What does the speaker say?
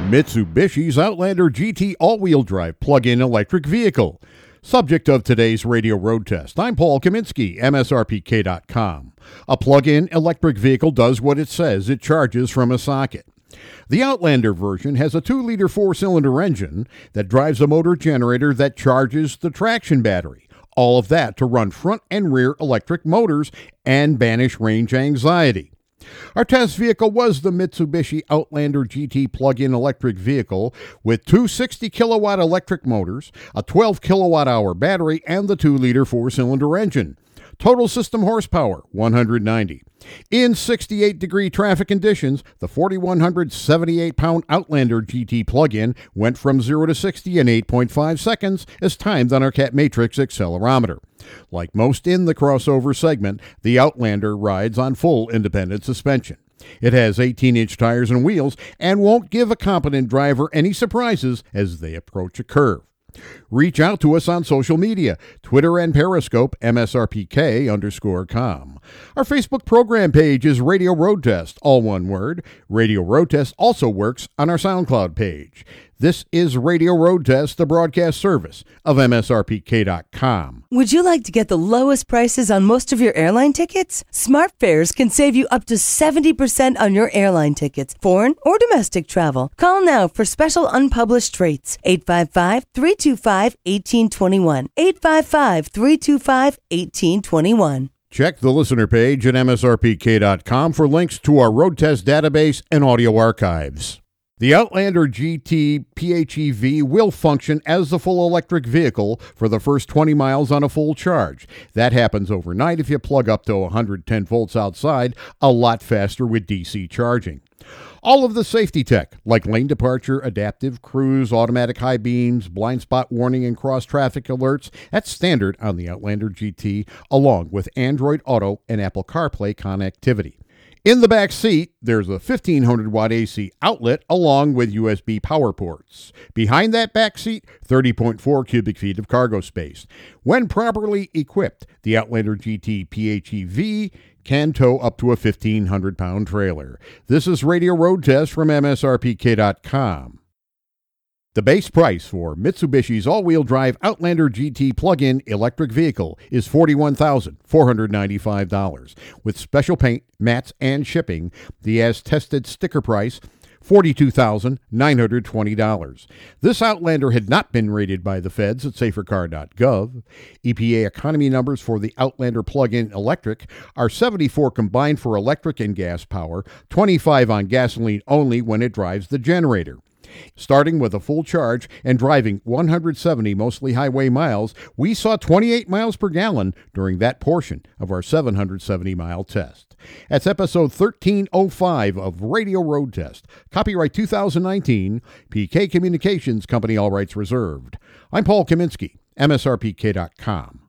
Mitsubishi's Outlander GT all-wheel drive plug-in electric vehicle. Subject of today's radio road test. I'm Paul Kaminsky, MSRPK.com. A plug-in electric vehicle does what it says. It charges from a socket. The Outlander version has a 2-liter 4-cylinder engine that drives a motor generator that charges the traction battery. All of that to run front and rear electric motors and banish range anxiety. Our test vehicle was the Mitsubishi Outlander GT plug-in electric vehicle with two 60-kilowatt electric motors, a 12-kilowatt-hour battery, and the 2-liter 4-cylinder engine. Total system horsepower, 190. In 68-degree traffic conditions, the 4,178-pound Outlander GT plug-in went from 0 to 60 in 8.5 seconds as timed on our Cat Matrix accelerometer. Like most in the crossover segment, the Outlander rides on full independent suspension. It has 18-inch tires and wheels and won't give a competent driver any surprises as they approach a curve. Reach out to us on social media, Twitter and Periscope, MSRPK_com. Our Facebook program page is Radio Road Test, all one word. Radio Road Test also works on our SoundCloud page. This is Radio Road Test, the broadcast service of MSRPK.com. Would you like to get the lowest prices on most of your airline tickets? SmartFares can save you up to 70% on your airline tickets, foreign or domestic travel. Call now for special unpublished rates. 855-325-1821. 855-325-1821. Check the listener page at MSRPK.com for links to our road test database and audio archives. The Outlander GT PHEV will function as the full electric vehicle for the first 20 miles on a full charge. That happens overnight if you plug up to 110 volts outside, a lot faster with DC charging. All of the safety tech, like lane departure, adaptive cruise, automatic high beams, blind spot warning, and cross-traffic alerts, that's standard on the Outlander GT, along with Android Auto and Apple CarPlay connectivity. In the back seat, there's a 1500-watt AC outlet along with USB power ports. Behind that back seat, 30.4 cubic feet of cargo space. When properly equipped, the Outlander GT PHEV can tow up to a 1,500-pound trailer. This is Radio Road Test from MSRPK.com. The base price for Mitsubishi's all-wheel drive Outlander GT plug-in electric vehicle is $41,495. With special paint, mats, and shipping, the as-tested sticker price, $42,920. This Outlander had not been rated by the feds at safercar.gov. EPA economy numbers for the Outlander plug-in electric are 74 combined for electric and gas power, 25 on gasoline only when it drives the generator. Starting with a full charge and driving 170 mostly highway miles, we saw 28 miles per gallon during that portion of our 770-mile test. That's episode 1305 of Radio Road Test. Copyright 2019, PK Communications Company, all rights reserved. I'm Paul Kaminsky, MSRPK.com.